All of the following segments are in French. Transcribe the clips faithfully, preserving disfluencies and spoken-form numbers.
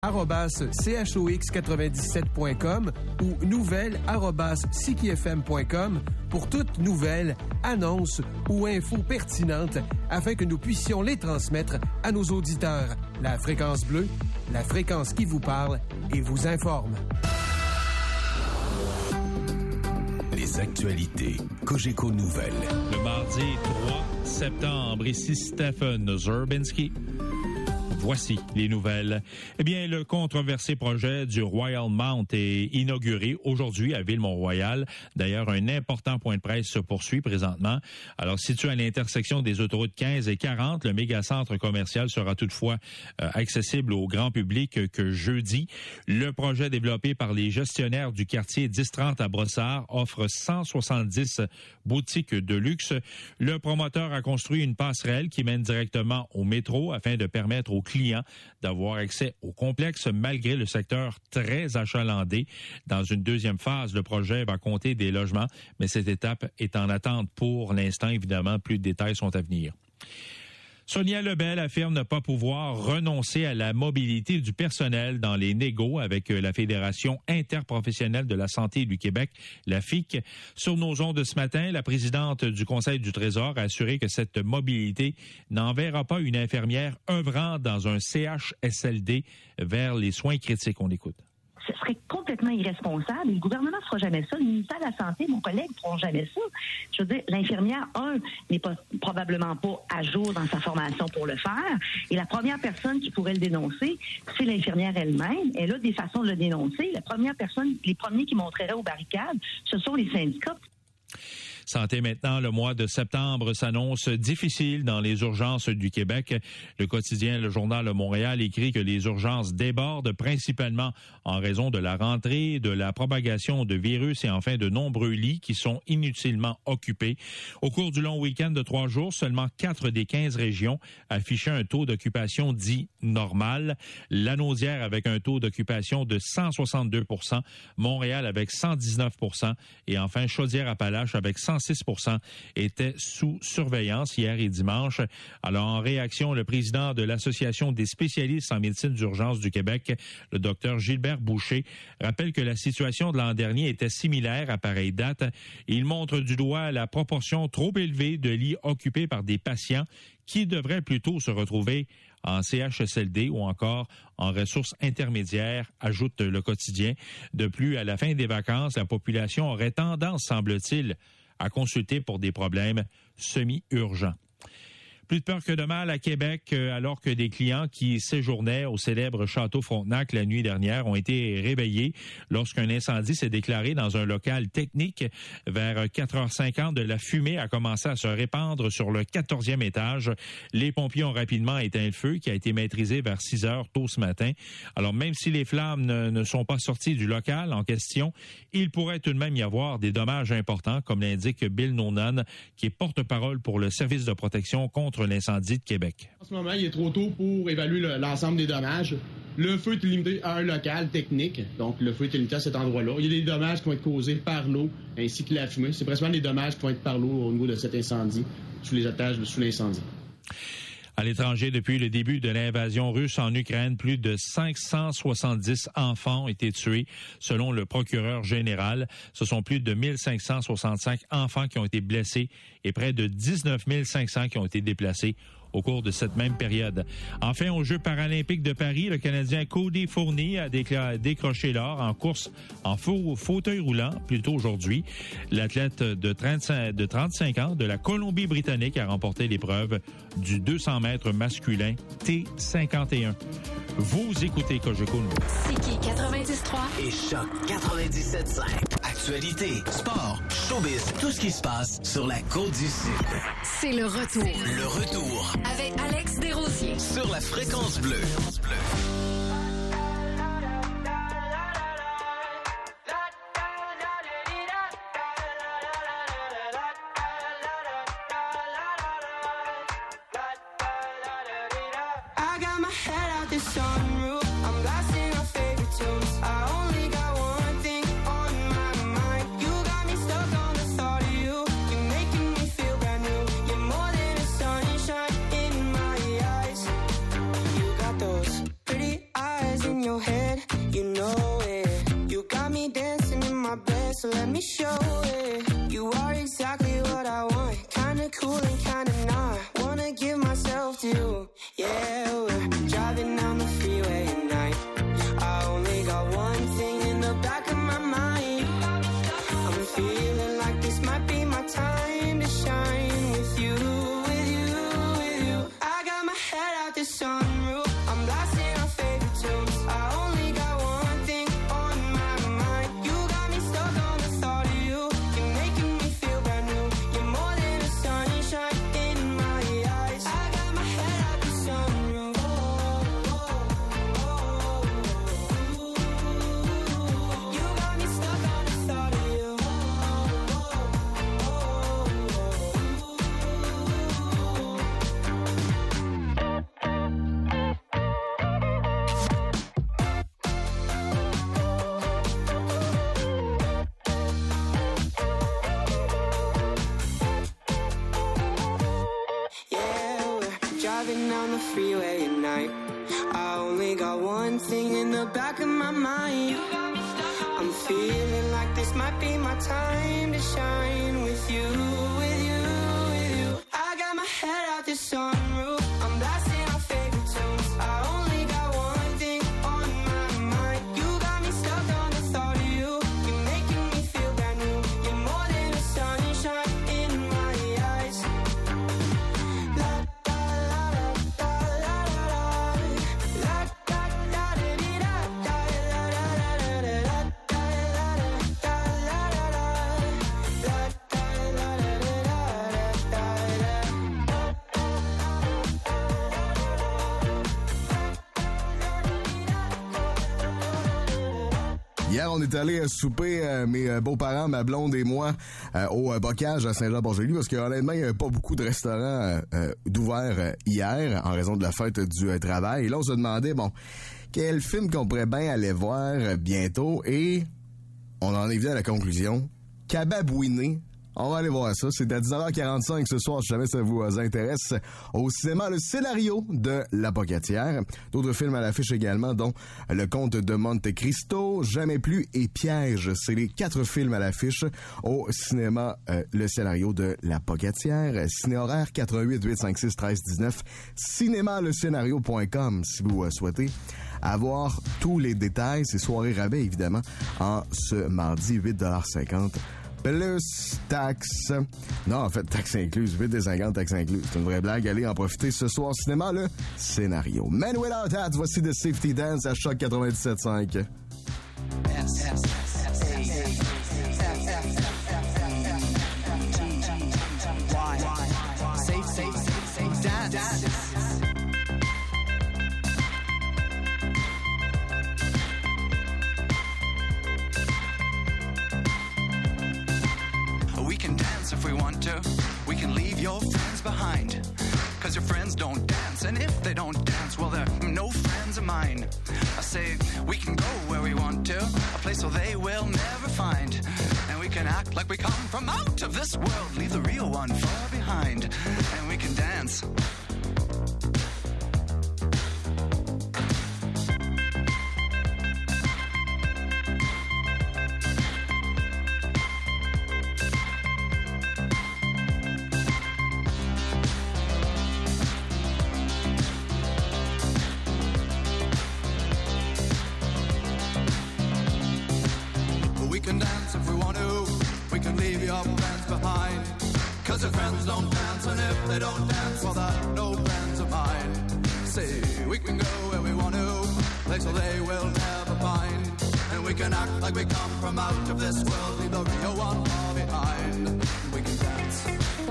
arobase c h o x quatre-vingt-dix-sept point com ou nouvelles arobase c k f m point com pour toute nouvelle, annonce ou info pertinente afin que nous puissions les transmettre à nos auditeurs. La Fréquence Bleue, la fréquence qui vous parle et vous informe. Les actualités Cogeco Nouvelles. Le mardi trois septembre, ici Stephen Zerbinski. Voici les nouvelles. Eh bien, le controversé projet du Royal Mount est inauguré aujourd'hui à Ville-Mont-Royal. D'ailleurs, un important point de presse se poursuit présentement. Alors, situé à l'intersection des autoroutes quinze et quarante, le méga-centre commercial sera toutefois euh, accessible au grand public que jeudi. Le projet développé par les gestionnaires du quartier dix trente à Brossard offre cent soixante-dix boutiques de luxe. Le promoteur a construit une passerelle qui mène directement au métro afin de permettre aux clients d'avoir accès au complexe malgré le secteur très achalandé. Dans une deuxième phase, le projet va compter des logements, mais cette étape est en attente pour l'instant. Évidemment, plus de détails sont à venir. Sonia Lebel affirme ne pas pouvoir renoncer à la mobilité du personnel dans les négos avec la Fédération interprofessionnelle de la santé du Québec, la F I C. Sur nos ondes de ce matin, la présidente du Conseil du Trésor a assuré que cette mobilité n'enverra pas une infirmière œuvrant dans un C H S L D vers les soins critiques. On écoute. Ce serait complètement irresponsable. Et le gouvernement ne fera jamais ça. Le ministère de la Santé, mon collègue, ne feront jamais ça. Je veux dire, l'infirmière, un, n'est pas, probablement pas à jour dans sa formation pour le faire. Et la première personne qui pourrait le dénoncer, c'est l'infirmière elle-même. Elle a des façons de le dénoncer. La première personne, les premiers qui montreraient aux barricades, ce sont les syndicats. Santé maintenant, le mois de septembre s'annonce difficile dans les urgences du Québec. Le quotidien Le Journal de Montréal écrit que les urgences débordent principalement en raison de la rentrée, de la propagation de virus et enfin de nombreux lits qui sont inutilement occupés. Au cours du long week-end de trois jours, seulement quatre des quinze régions affichaient un taux d'occupation dit normal. Lanaudière avec un taux d'occupation de cent soixante-deux pour cent, Montréal avec cent dix-neuf pour cent et enfin Chaudière-Appalaches avec cent six pour cent étaient sous surveillance hier et dimanche. Alors, en réaction, le président de l'Association des spécialistes en médecine d'urgence du Québec, le docteur Gilbert Boucher, rappelle que la situation de l'an dernier était similaire à pareille date. Il montre du doigt la proportion trop élevée de lits occupés par des patients qui devraient plutôt se retrouver en C H S L D ou encore en ressources intermédiaires, ajoute le quotidien. De plus, à la fin des vacances, la population aurait tendance, semble-t-il, à consulter pour des problèmes semi-urgents. Plus de peur que de mal à Québec, alors que des clients qui séjournaient au célèbre Château Frontenac la nuit dernière ont été réveillés lorsqu'un incendie s'est déclaré dans un local technique. Vers quatre heures cinquante, de la fumée a commencé à se répandre sur le quatorzième étage. Les pompiers ont rapidement éteint le feu qui a été maîtrisé vers six heures tôt ce matin. Alors, même si les flammes ne, ne sont pas sorties du local en question, il pourrait tout de même y avoir des dommages importants, comme l'indique Bill Noonan, qui est porte-parole pour le service de protection contre l'incendie de Québec. En ce moment, il est trop tôt pour évaluer le, l'ensemble des dommages. Le feu est limité à un local technique, donc le feu est limité à cet endroit-là. Il y a des dommages qui vont être causés par l'eau ainsi que la fumée. C'est principalement des dommages qui vont être par l'eau au niveau de cet incendie, sous les étages sous l'incendie. À l'étranger, depuis le début de l'invasion russe en Ukraine, plus de cinq cent soixante-dix enfants ont été tués, selon le procureur général. Ce sont plus de mille cinq cent soixante-cinq enfants qui ont été blessés et près de dix-neuf mille cinq cents qui ont été déplacés au cours de cette même période. Enfin, aux Jeux paralympiques de Paris, le Canadien Cody Fournier a décla- décroché l'or en course en faux, fauteuil roulant, plutôt aujourd'hui. L'athlète de, trente-cinq, de trente-cinq ans de la Colombie-Britannique a remporté l'épreuve du deux cents mètres masculin T cinquante et un. Vous écoutez Cogeco. C'est qui quatre-vingt-dix trois Et Choc quatre-vingt-dix-sept cinq. Actualité, sport, showbiz, tout ce qui se passe sur la Côte-du-Sud. C'est le retour. Le retour Avec Alex Desrosiers. sur la Fréquence Bleue. I got my head out the sunroof. I'm blasting our favorite tunes. I only got one thing on my mind. You got me stuck on the thought of you. You're making me feel brand new. You're more than a sunshine in my eyes. You got those pretty eyes in your your head, you know it. You got me dancing in my bed, so let me show it. You are exactly what I want, kinda cool and kinda not. Wanna give myself to you, yeah. We're driving down the freeway at night. I only got one thing in the back of my mind. I'm feeling like this might be my time to shine with you, with you, with you. I got my head out the sunroof, I'm blasting our favorite tunes. I only got one thing on my mind. You got me stuck on the thought of you. You're making me feel brand new. You're more than a sunshine in my eyes. I got my head out the sunroof. Oh, oh, oh, oh. You got me stuck on the thought of you. Yeah, we're driving down the freeway at night. I only got one thing in the back of my mind. I'm feeling like this might be my time to shine with you, with you, with you. I got my head out the sunroof, I'm blasting our favorite tunes. I only got one thing on my mind. You got me stuck on the thought of you. You're making me feel brand new. You're more than a sunshine in my eyes. La da la da la la la la da da da dee da da la la la la la la da la da la la la la da la la la la da Hier, on est allé souper, euh, mes euh, beaux-parents, ma blonde et moi, euh, au euh, Bocage à Saint-Jean-Port-Joli, parce que honnêtement, il n'y avait pas beaucoup de restaurants euh, euh, d'ouverts euh, hier, en raison de la fête du euh, travail. Et là, on se demandait, bon, quel film qu'on pourrait bien aller voir euh, bientôt, et on en est venu à la conclusion, Cababouiné. On va aller voir ça. C'est à dix-neuf heures quarante-cinq ce soir, si jamais ça vous intéresse. Au cinéma, le scénario de La Pocatière. D'autres films à l'affiche également, dont Le Comte de Monte Cristo, Jamais plus et Piège. C'est les quatre films à l'affiche au cinéma, euh, le scénario de La Pocatière. Ciné-horaire quatre un huit, huit cinq six, un trois un neuf. cinéma le scénario point com si vous euh, souhaitez avoir tous les détails. C'est soirée rabais, évidemment, en ce mardi, huit dollars cinquante. Plus taxes. Non, en fait, taxes incluses. huit des cinquante, taxes incluses. C'est une vraie blague. Allez en profiter ce soir au cinéma, le scénario. Man Without Hats, voici The Safety Dance à Choc quatre-vingt-dix-sept cinq. We can dance if we want to. We can leave your friends behind. Cause your friends don't dance. And if they don't dance, well, they're no friends of mine. I say we can go where we want to. A place where they will never find. And we can act like we come from out of this world. Leave the real one far behind. And we can dance. Cause your friends don't dance, and if they don't dance, well, they're no friends of mine. Say, we can go where we want to, place where they will never find. And we can act like we come from out of this world, leave the real one far behind. And we can dance.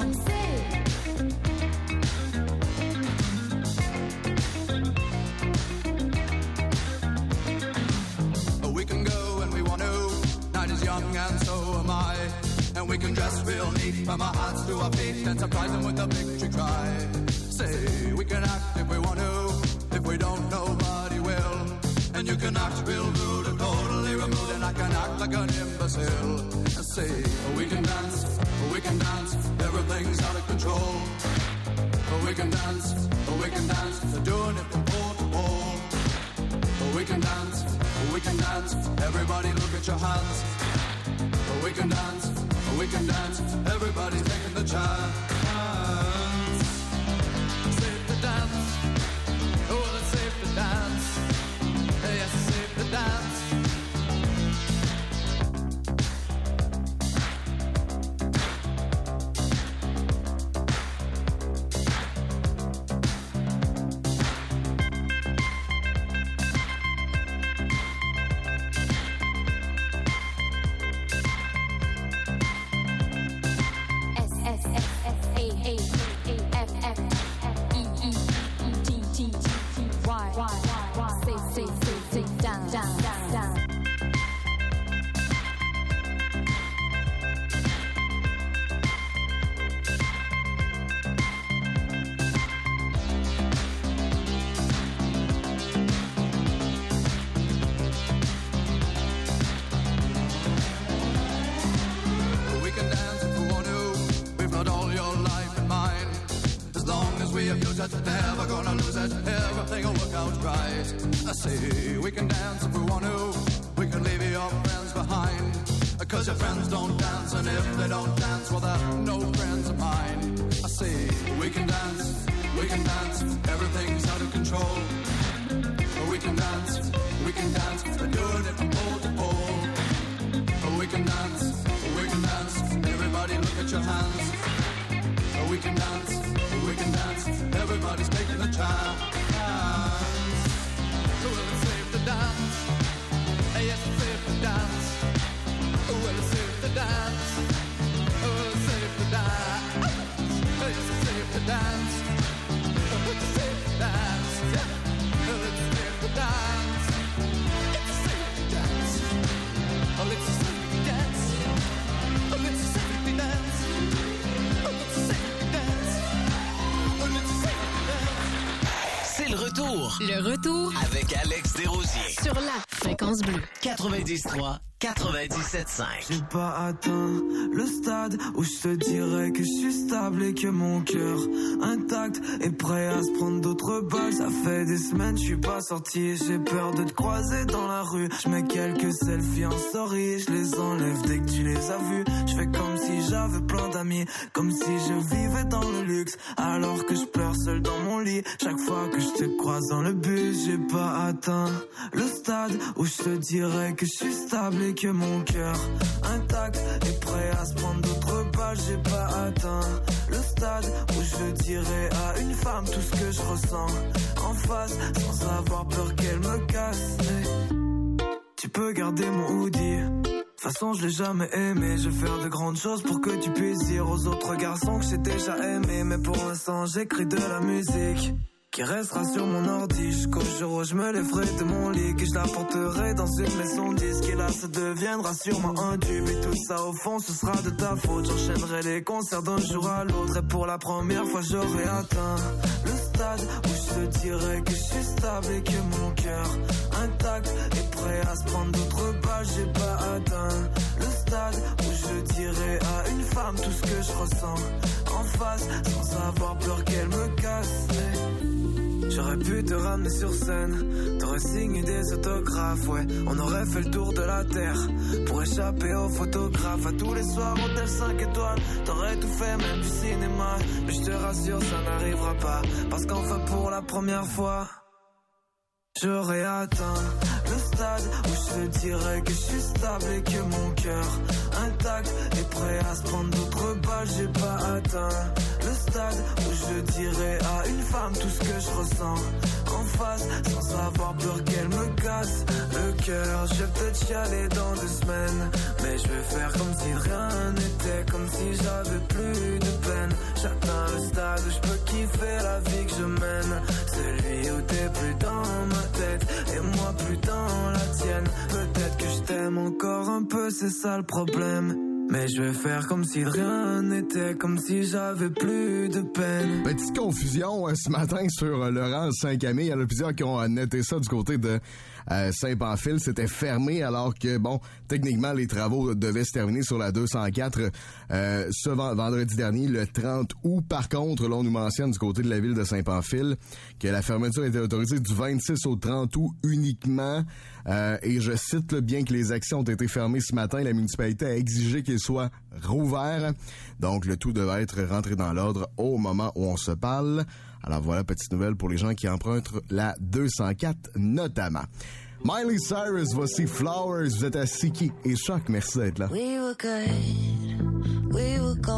We can go when we want to, night is young and so am I. And we can dress real neat from our hearts to our feet and surprise them with a victory cry. Say, we can act if we want to, if we don't, nobody will. And you can act real rude and totally removed, and I can act like an imbecile. And say, we can dance, we can dance, everything's out of control. We can dance, we can dance, they're doing it from pole to pole. We can dance, we can dance. Everybody look at your hands. We can dance, we can dance. Everybody's taking the chance. Safe to dance. Oh, it's safe to dance. Yes, it's safe to dance. Never gonna lose it, everything will work out right. I say we can dance if we want to. We can leave your friends behind. Cause your friends don't dance, and if they don't dance, well they're no friends of mine. I say we can dance, we can dance, everything's out of control. We can dance, we can dance, we're doing it from pole to pole. We can dance, we can dance, everybody look at your hands. We can dance, we can dance, everybody's taking a chance. Well, it's safe to dance. Yes, it's safe to dance. Well, it's safe to dance. Oh, it's safe to dance. Yes, it's safe to dance. It's safe to dance. Yeah. Well, it's safe to dance. It's safe to dance. Oh, it's safe to dance. Oh, it's safe to dance. Oh, it's safe. C'est le retour. Le retour avec Alex Desrosiers. Sur la Fréquence Bleue. quatre-vingt-dix trois quatre-vingt-dix-sept cinq. J'ai pas atteint le stade où je te dirais que je suis stable et que mon cœur intact est prêt à se prendre d'autres balles. Ça fait des semaines je suis pas sorti, j'ai peur de te croiser dans la rue. Je mets quelques selfies en story, je les enlève dès que tu les as vus. Je fais comme si j'avais plein d'amis, comme si je vivais dans le luxe, alors que je pleure seul dans mon lit. Chaque fois que je te croise dans le bus, j'ai pas atteint le stade où je te dirais que je suis stable et que mon cœur intact est prêt à se prendre d'autres balles. J'ai pas atteint le stade où je dirais à une femme tout ce que je ressens en face, sans avoir peur qu'elle me casse. Mais tu peux garder mon hoodie, de toute façon je l'ai jamais aimé. Je vais faire de grandes choses pour que tu puisses dire aux autres garçons que j'ai déjà aimé. Mais pour l'instant j'écris de la musique qui restera sur mon ordi jusqu'au jour où je me lèverai de mon lit, que je la porterai dans une maison disque. Et là ça deviendra sûrement un tube, et tout ça au fond ce sera de ta faute. J'enchaînerai les concerts d'un jour à l'autre, et pour la première fois j'aurai atteint le stade où je te dirais que je suis stable et que mon cœur intact est prêt à se prendre d'autres balles. J'ai pas atteint le stade où je dirais à une femme tout ce que je ressens en face, sans avoir peur qu'elle me casse. J'aurais pu te ramener sur scène, t'aurais signé des autographes, ouais. On aurait fait le tour de la terre pour échapper aux photographes. À tous les soirs, hôtel cinq étoiles, t'aurais tout fait, même du cinéma. Mais je te rassure, ça n'arrivera pas, parce qu'enfin pour la première fois j'aurais atteint le stade où je te dirais que je suis stable et que mon cœur intact est prêt à se prendre d'autres balles. J'ai pas atteint le stade où je dirais à une femme tout ce que je ressens en face, sans avoir peur qu'elle me casse le cœur. Je vais peut-être chialer dans deux semaines, mais je vais faire comme si rien n'était, comme si j'avais plus de peine. J'atteins le stade où je peux kiffer la vie que je mène, celui où t'es plus dans ma tête et moi plus dans la tienne. Peut-être que je t'aime encore un peu, c'est ça le problème, mais je vais faire comme si rien n'était, comme si j'avais plus de peine. Petite confusion euh, ce matin sur euh, Laurent Saint-Camille. Il y en a plusieurs qui ont euh, noté ça du côté de euh, Saint-Pamphile. C'était fermé alors que, bon, techniquement, les travaux devaient se terminer sur la deux cent quatre euh, ce vendredi dernier, le trente août. Par contre, là, on nous mentionne du côté de la ville de Saint-Pamphile que la fermeture était autorisée du vingt-six au trente août uniquement. Euh, et je cite, là, bien que les accès ont été fermés ce matin, la municipalité a exigé qu'ils soient rouverts. Donc, le tout devait être rentré dans l'ordre au moment où on se parle. Alors voilà, petite nouvelle pour les gens qui empruntent la deux cent quatre notamment. Miley Cyrus, voici Flowers. Vous êtes à Siki et Choc. Merci d'être là. We were good. We were good.